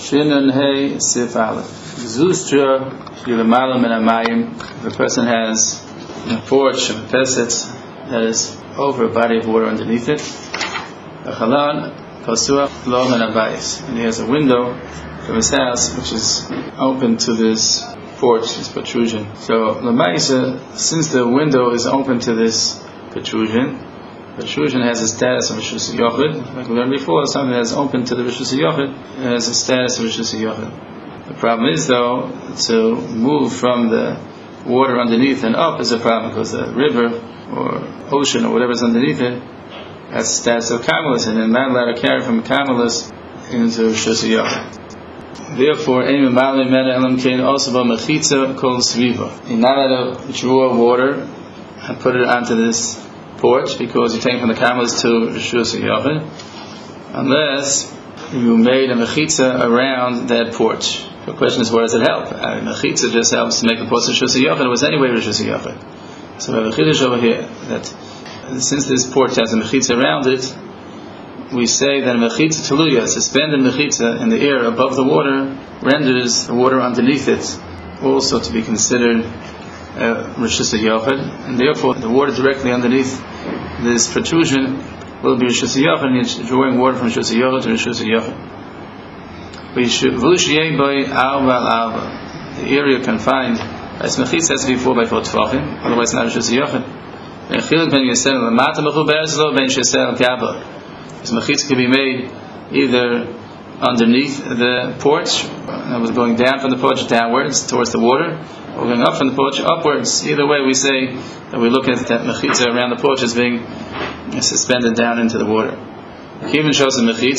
Shinan Hey Sif Aleph. Zustra Yulamalam and Amayim. If a person has a porch, a peset that is over a body of water underneath it, a chalan, Pasua, Lom and Abayis. And he has a window from his house which is open to this porch, this protrusion. So, Lamaisa, since the window is open to this protrusion has a status of Rishus Yochid. Like we learned before, something that is open to the Rishus Yochid has a status of Rishus Yochid. The problem is, though, to move from the water underneath and up is a problem, because the river or ocean or whatever is underneath it has a status of Kamalus, and then not allowed to carry from Kamalus into Rishus Yochid. Therefore, you're not allowed to draw water and put it onto this porch, because you're taking from the Kamalus to Rishus Yochid, unless you made a mechitza around that porch. The question is, what does it help? Mechitza just helps to make the porch Rishus Yochid. It was anyway Rishus Yochid. So we have a chiddush over here that since this porch has a mechitza around it, we say that a mechitza teluya, suspended mechitza in the air above the water, renders the water underneath it also to be considered Rishus Yochid, and therefore the water directly underneath this protrusion will be Rishus Yochid, and you're drawing water from Rishus Yochid to Rishus Yochid. The area confined by its mechitza has to be 4 by 4 tefachim, otherwise not Rishus Yochid. This mechitza can be made either underneath the porch, that was going down from the porch downwards towards the water, or going up from the porch upwards. Either way, we say that we look at that mechitza around the porch as being suspended down into the water. Once you make this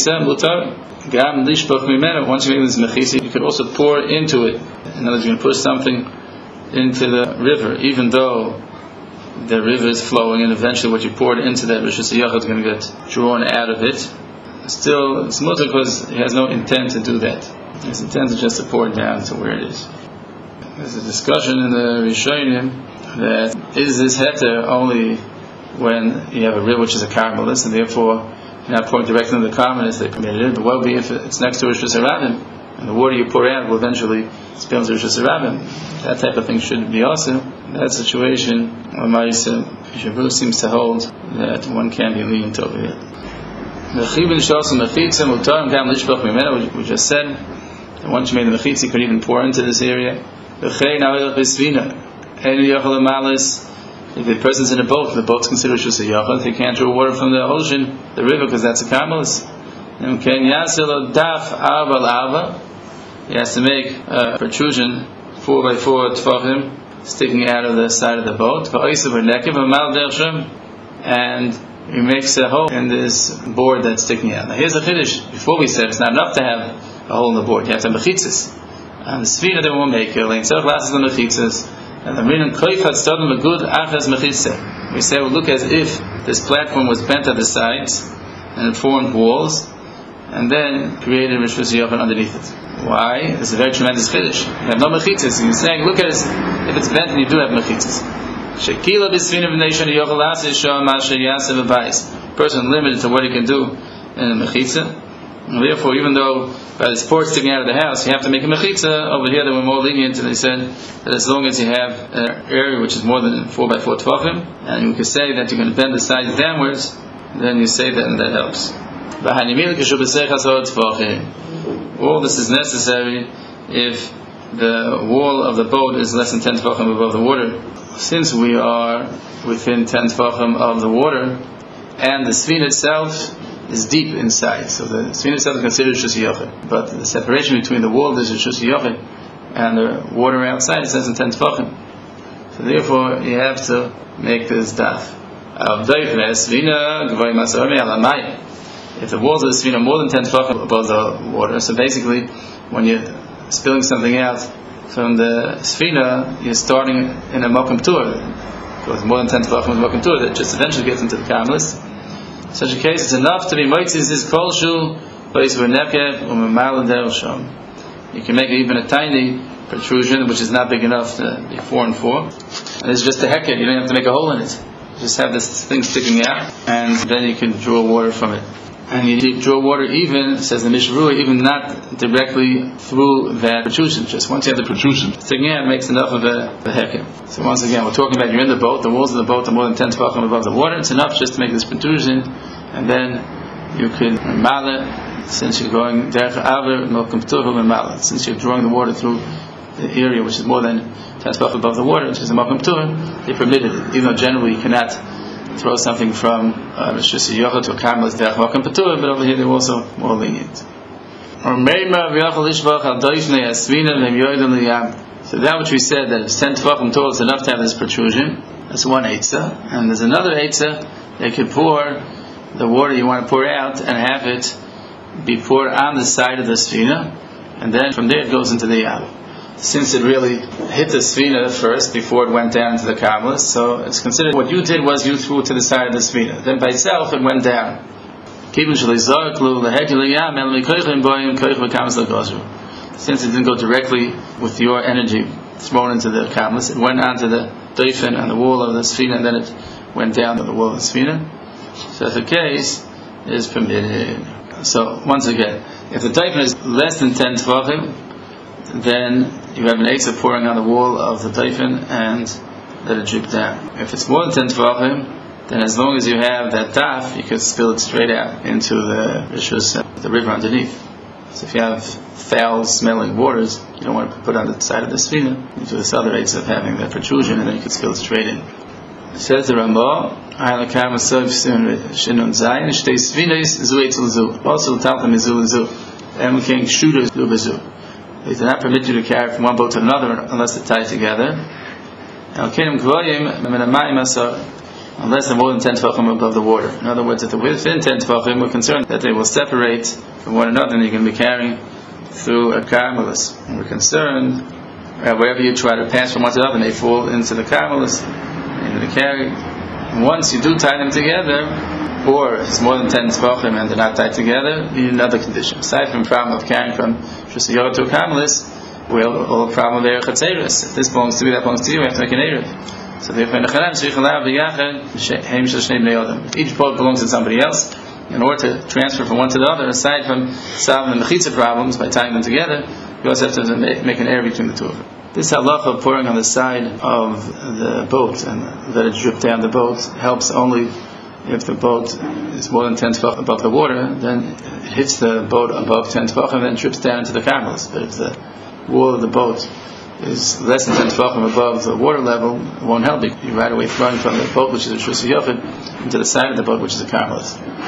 mechitza, you could also pour into it. In other words, you can push something into the river, even though the river is flowing, and eventually what you poured into that Rishus Yochid is going to get drawn out of it. Still, it's mutter because he has no intent to do that. His intent is just to pour it down to where it is. There's a discussion in the Rishonim that is this heter only when you have a river which is a karmelis, and therefore you're not pouring directly into the karmelis, they permitted it, but what would be if it's next to Rishus Harabim, and the water you pour out will eventually spill into Rishus Harabim? That type of thing shouldn't be also. In that situation, Shavu seems to hold that one can't be lenient over here. We just said that once you made the mechitza, you could even pour into this area. If the person's in a boat, the boat's considered Rishus Yochid. They can't draw water from the ocean, the river, because that's a kamalus. He has to make a protrusion 4 by 4 tefachim sticking out of the side of the boat, and he makes a hole in this board that's sticking out. Now here's the chiddush. Before we said it's not enough to have a hole in the board, you have to have mechitzas. And the sfina they won't make it. And the reason we say we look as if this platform was bent at the sides and it formed walls, and then created Rishus Yochid underneath it. Why? It's a very tremendous chiddush. You have no mechitzas. You're saying, look at it, if it's bent, you do have mechitzas. Person limited to what he can do in a mechitza, and therefore, even though by the porch sticking out of the house, you have to make a mechitza. Over here, they were more lenient, and they said that as long as you have an area which is more than 4 by 4 tefachim, and you can say that you can bend the sides downwards, then you say that, and that helps. All this is necessary if the wall of the boat is less than 10 tefachim above the water. Since we are within 10 tefachim of the water, and the sfina itself is deep inside, so the sfina itself is considered Rishus Yochid, but the separation between the wall is Rishus Yochid and the water outside is less than 10 tefachim. So therefore, you have to make this daf. If the walls of the sfina are more than 10 tefachim above the water, so basically, when you're spilling something out from the sfina, you're starting in a mokum tur, because more than 10 tefachim is mokum tur, that just eventually gets into the karmelis. In such a case, it's enough to be moitzis this kolshu, place where nekev u'memal dersham. You can make even a tiny protrusion, which is not big enough to be 4 and 4, and it's just a heket. You don't have to make a hole in it. You just have this thing sticking out, and then you can draw water from it. and you draw water even, says the Mishra, even not directly through that protrusion. Just once you have the protrusion, sticking out makes enough of a hekem. So once again, we're talking about you're in the boat, the walls of the boat are more than 10 tefachim above the water. It's enough just to make this protrusion, and then you can mala, since you're going derech aver milkum pturim and mala. Since you're drawing the water through the area which is more than 10 tefachim above the water, which is the milkum pturim, they permitted it, even though generally you cannot throw something from Rosh Hashanah to a Karmelis derech milkum pturim, but over here they're also more lenient. So that which we said, that it's 10 tefachim tall, it's enough to have this protrusion. That's one eitzah. And there's another eitzah, they could pour the water you want to pour out and have it be poured on the side of the Sfina, and then from there it goes into the Yam. Since it really hit the Sfina first before it went down to the Karmelis, so it's considered what you did was you threw it to the side of the Sfina. Then by itself it went down. Since it didn't go directly with your energy thrown into the Karmelis, it went onto the Doifen and the wall of the Sfina, and then it went down to the wall of the Sfina. So the case is permitted. So once again, if the Doifen is less than 10 tefachim, then you have an eitzah pouring on the wall of the Doifen and let it drip down. If it's more than 10 tefachim, then as long as you have that daf, you can spill it straight out into the river underneath. So if you have foul-smelling waters, you don't want to put it on the side of the Sfina. You do this other eitzah of having that protrusion, and then you can spill it straight in. Says the Ramah, also shooters do bezu. They do not permit you to carry from one boat to another unless they're tied together. Unless they're more than 10 tefachim above the water. In other words, if they're within 10 tefachim, we're concerned that they will separate from one another and you're going to be carrying through a Karmelis. And we're concerned wherever you try to pass from one to the other, they fall into the Karmelis. You're going to carry. And once you do tie them together, or it's more than 10 tefachim and they're not tied together, you need another condition. Aside from the problem of carrying from Shusayot to a Karmelis, we have a problem of Erech HaTzeres. If this belongs to me, that belongs to you, we have to make an Erev. So therefore, each boat belongs to somebody else. In order to transfer from one to the other, aside from solving the mechitza problems by tying them together, you also have to make an error between the two of them. This halacha of pouring on the side of the boat and let it drip down the boat helps only if the boat is more than 10 tefachim above the water. Then it hits the boat above 10 tefachim and then drips down into the Karmelis. But if the wall of the boat is less than 10 tefachim above the water level, it won't help you. You're right away throwing from the boat, which is a Shus Yochid, into the side of the boat, which is a Karmelis.